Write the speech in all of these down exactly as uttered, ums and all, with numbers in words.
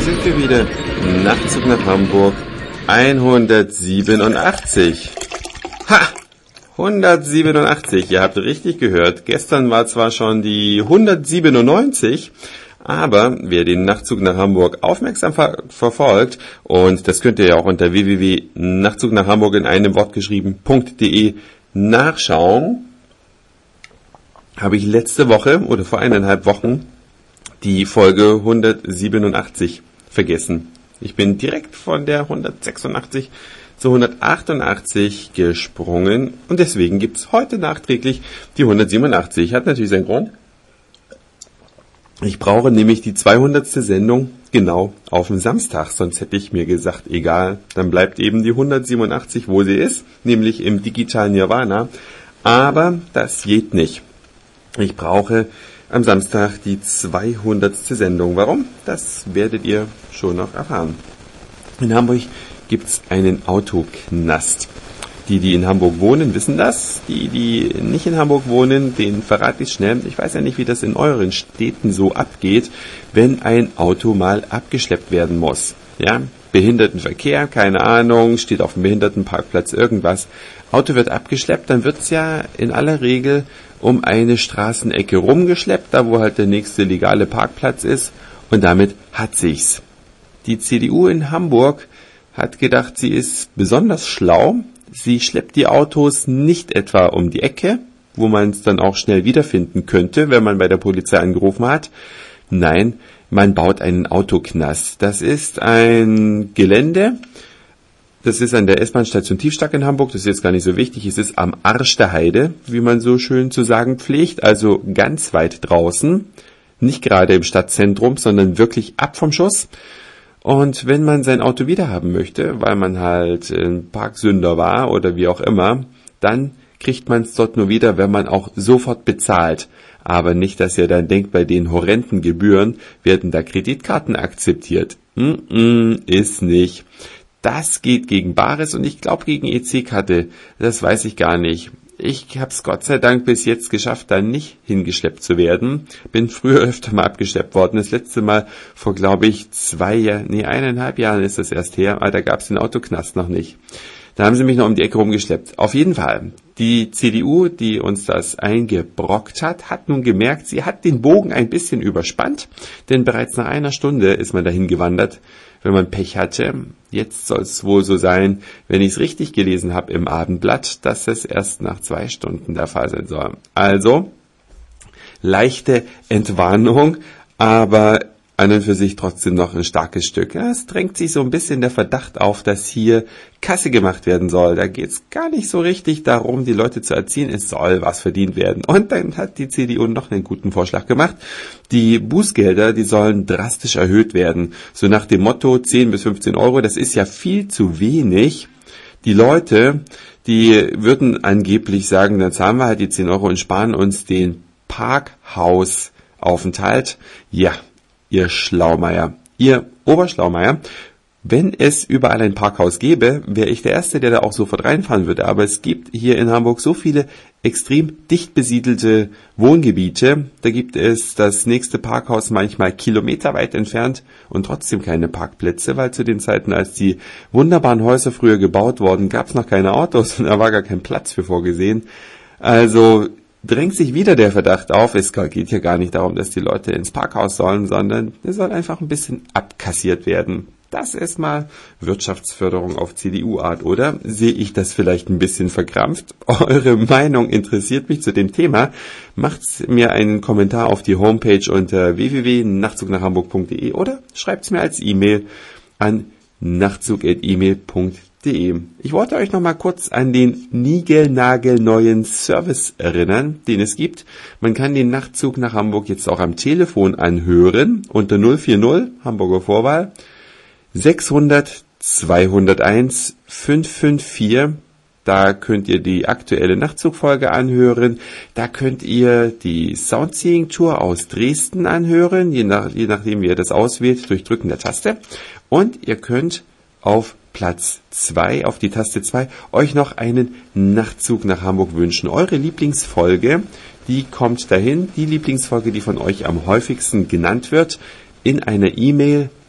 sind wir wieder. Nachtzug nach Hamburg hundertsiebenundachtzig. Ha! hundertsiebenundachtzig, ihr habt richtig gehört. Gestern war zwar schon die hundertsiebenundneunzig, aber wer den Nachtzug nach Hamburg aufmerksam ver- verfolgt, und das könnt ihr ja auch unter w w w punkt nachtzug nach Hamburg in einem Wort geschrieben.de nachschauen, habe ich letzte Woche oder vor eineinhalb Wochen die Folge hundertsiebenundachtzig vergessen. Ich bin direkt von der hundertsechsundachtzig zu hundertachtundachtzig gesprungen und deswegen gibt's heute nachträglich die hundertsiebenundachtzig. Hat natürlich seinen Grund. Ich brauche nämlich die zweihundertste Sendung genau auf dem Samstag, sonst hätte ich mir gesagt, egal, dann bleibt eben die hundertsiebenundachtzig, wo sie ist, nämlich im digitalen Nirvana. Aber das geht nicht. Ich brauche am Samstag die zweihundertste Sendung. Warum? Das werdet ihr schon noch erfahren. In Hamburg gibt's einen Autoknast. Die, die in Hamburg wohnen, wissen das. Die, die nicht in Hamburg wohnen, denen verrate ich schnell. Ich weiß ja nicht, wie das in euren Städten so abgeht, wenn ein Auto mal abgeschleppt werden muss. Ja, Behindertenverkehr, keine Ahnung, steht auf dem Behindertenparkplatz irgendwas. Auto wird abgeschleppt, dann wird's ja in aller Regel um eine Straßenecke rumgeschleppt, da wo halt der nächste legale Parkplatz ist, und damit hat sich's. Die C D U in Hamburg hat gedacht, sie ist besonders schlau. Sie schleppt die Autos nicht etwa um die Ecke, wo man es dann auch schnell wiederfinden könnte, wenn man bei der Polizei angerufen hat. Nein, man baut einen Autoknast. Das ist ein Gelände, das ist an der S-Bahn-Station Tiefstack in Hamburg, das ist jetzt gar nicht so wichtig, es ist am Arsch der Heide, wie man so schön zu sagen pflegt, also ganz weit draußen, nicht gerade im Stadtzentrum, sondern wirklich ab vom Schuss. Und wenn man sein Auto wiederhaben möchte, weil man halt ein Parksünder war oder wie auch immer, dann kriegt man es dort nur wieder, wenn man auch sofort bezahlt. Aber nicht, dass ihr dann denkt, bei den horrenden Gebühren werden da Kreditkarten akzeptiert. Mm-mm, ist nicht. Das geht gegen Bares und ich glaube gegen E C-Karte. Das weiß ich gar nicht. Ich habe es Gott sei Dank bis jetzt geschafft, da nicht hingeschleppt zu werden. Bin früher öfter mal abgeschleppt worden. Das letzte Mal vor, glaube ich, zwei Jahren, nee, eineinhalb Jahren ist das erst her. Aber da gab es den Autoknast noch nicht. Da haben sie mich noch um die Ecke rumgeschleppt. Auf jeden Fall, die C D U, die uns das eingebrockt hat, hat nun gemerkt, sie hat den Bogen ein bisschen überspannt. Denn bereits nach einer Stunde ist man dahin gewandert, wenn man Pech hatte. Jetzt soll es wohl so sein, wenn ich es richtig gelesen habe im Abendblatt, dass es erst nach zwei Stunden der Fall sein soll. Also, leichte Entwarnung, aber an und für sich trotzdem noch ein starkes Stück. Ja, es drängt sich so ein bisschen der Verdacht auf, dass hier Kasse gemacht werden soll. Da geht es gar nicht so richtig darum, die Leute zu erziehen. Es soll was verdient werden. Und dann hat die C D U noch einen guten Vorschlag gemacht. Die Bußgelder, die sollen drastisch erhöht werden. So nach dem Motto zehn bis fünfzehn Euro, das ist ja viel zu wenig. Die Leute, die würden angeblich sagen, dann zahlen wir halt die zehn Euro und sparen uns den Parkhausaufenthalt. Ja, ihr Schlaumeier, ihr Oberschlaumeier. Wenn es überall ein Parkhaus gäbe, wäre ich der Erste, der da auch sofort reinfahren würde. Aber es gibt hier in Hamburg so viele extrem dicht besiedelte Wohngebiete. Da gibt es das nächste Parkhaus manchmal kilometerweit entfernt und trotzdem keine Parkplätze, weil zu den Zeiten, als die wunderbaren Häuser früher gebaut wurden, gab es noch keine Autos und da war gar kein Platz für vorgesehen. Also drängt sich wieder der Verdacht auf, es geht hier gar nicht darum, dass die Leute ins Parkhaus sollen, sondern es soll einfach ein bisschen abkassiert werden. Das ist mal Wirtschaftsförderung auf C D U-Art, oder? Sehe ich das vielleicht ein bisschen verkrampft? Eure Meinung interessiert mich zu dem Thema. Macht mir einen Kommentar auf die Homepage unter w w w punkt nachtzug nach hamburg punkt de oder schreibt es mir als E-Mail an nachtzug at e mail punkt de. Ich wollte euch noch mal kurz an den niegelnagelneuen Service erinnern, den es gibt. Man kann den Nachtzug nach Hamburg jetzt auch am Telefon anhören unter null vier null Hamburger Vorwahl sechshundert zweihunderteins fünf fünf vier. Da könnt ihr die aktuelle Nachtzugfolge anhören. Da könnt ihr die Soundseeing Tour aus Dresden anhören, je, nach, je nachdem wie ihr das auswählt, durch Drücken der Taste. Und ihr könnt auf Platz zwei, auf die Taste zwei, euch noch einen Nachtzug nach Hamburg wünschen. Eure Lieblingsfolge, die kommt dahin. Die Lieblingsfolge, die von euch am häufigsten genannt wird, in einer E-Mail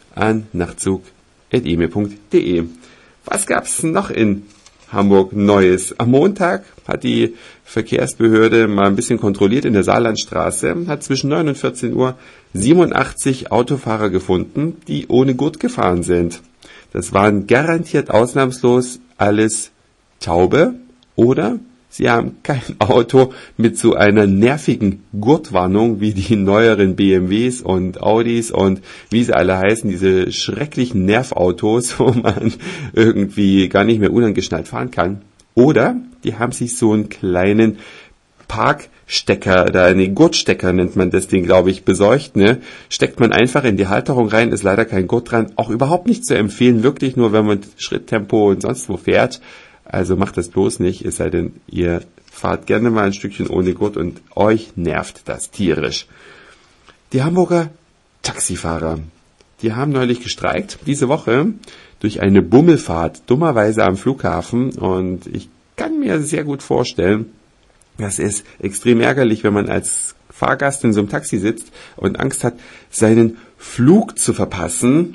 an nachtzug at e mail punkt de. Was gab's noch in Hamburg Neues? Am Montag hat die Verkehrsbehörde mal ein bisschen kontrolliert in der Saarlandstraße, hat zwischen neun und vierzehn Uhr siebenundachtzig Autofahrer gefunden, die ohne Gurt gefahren sind. Das waren garantiert ausnahmslos alles Taube oder sie haben kein Auto mit so einer nervigen Gurtwarnung wie die neueren B M Ws und Audis und wie sie alle heißen, diese schrecklichen Nervautos, wo man irgendwie gar nicht mehr unangeschnallt fahren kann. Oder die haben sich so einen kleinen Parkstecker, oder einen Gurtstecker nennt man das Ding, glaube ich, besorgt, ne? Steckt man einfach in die Halterung rein, ist leider kein Gurt dran, auch überhaupt nicht zu empfehlen, wirklich nur, wenn man Schritttempo und sonst wo fährt. Also macht das bloß nicht, es sei denn, ihr fahrt gerne mal ein Stückchen ohne Gurt und euch nervt das tierisch. Die Hamburger Taxifahrer, die haben neulich gestreikt, diese Woche, durch eine Bummelfahrt, dummerweise am Flughafen. Und ich kann mir sehr gut vorstellen, das ist extrem ärgerlich, wenn man als Fahrgast in so einem Taxi sitzt und Angst hat, seinen Flug zu verpassen,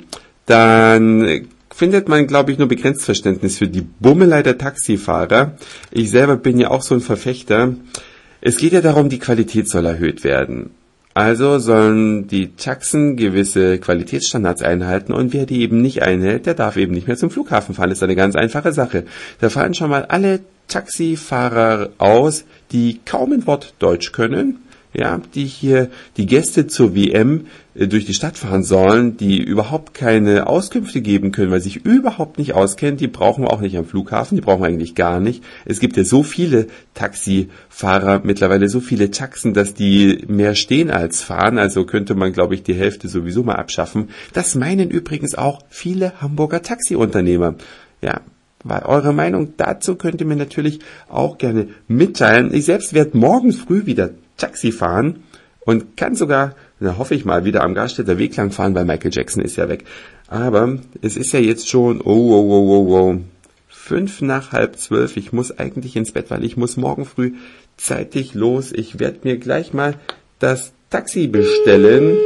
dann findet man, glaube ich, nur begrenzt Verständnis für die Bummelei der Taxifahrer. Ich selber bin ja auch so ein Verfechter. Es geht ja darum, die Qualität soll erhöht werden. Also sollen die Taxen gewisse Qualitätsstandards einhalten und wer die eben nicht einhält, der darf eben nicht mehr zum Flughafen fahren. Das ist eine ganz einfache Sache. Da fallen schon mal alle Taxifahrer aus, die kaum ein Wort Deutsch können, ja, die hier die Gäste zur W M äh, durch die Stadt fahren sollen, die überhaupt keine Auskünfte geben können, weil sie sich überhaupt nicht auskennen. Die brauchen wir auch nicht am Flughafen, die brauchen wir eigentlich gar nicht. Es gibt ja so viele Taxifahrer, mittlerweile so viele Taxen, dass die mehr stehen als fahren. Also könnte man, glaube ich, die Hälfte sowieso mal abschaffen. Das meinen übrigens auch viele Hamburger Taxiunternehmer. Ja, weil eure Meinung dazu könnt ihr mir natürlich auch gerne mitteilen. Ich selbst werde morgen früh wieder Taxi fahren und kann sogar, da hoffe ich mal, wieder am Garstädter Weg lang fahren, weil Michael Jackson ist ja weg. Aber es ist ja jetzt schon, oh, oh, oh, oh, oh, fünf nach halb zwölf. Ich muss eigentlich ins Bett, weil ich muss morgen früh zeitig los. Ich werde mir gleich mal das Taxi bestellen.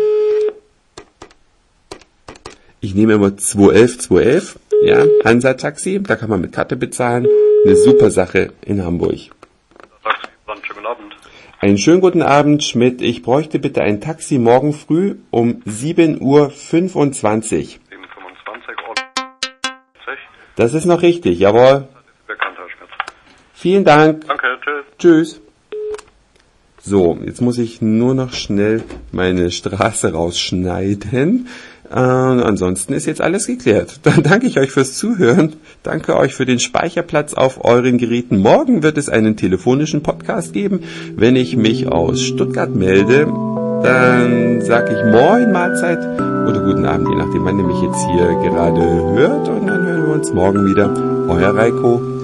Ich nehme immer zwei elf, zwei elf, ja, Hansa Taxi, da kann man mit Karte bezahlen. Eine super Sache in Hamburg. Schönen Abend. Einen schönen guten Abend, Schmidt. Ich bräuchte bitte ein Taxi morgen früh um sieben Uhr fünfundzwanzig. sieben Uhr fünfundzwanzig Uhr. Das ist noch richtig, jawohl. Bekannt, Herr Schmidt. Vielen Dank. Danke, tschüss. Tschüss. So, jetzt muss ich nur noch schnell meine Straße rausschneiden. Äh, ansonsten ist jetzt alles geklärt. Dann danke ich euch fürs Zuhören. Danke euch für den Speicherplatz auf euren Geräten. Morgen wird es einen telefonischen Podcast geben. Wenn ich mich aus Stuttgart melde, dann sage ich Moin, Mahlzeit oder guten Abend, je nachdem, wann ihr mich jetzt hier gerade hört. Und dann hören wir uns morgen wieder. Euer Reiko.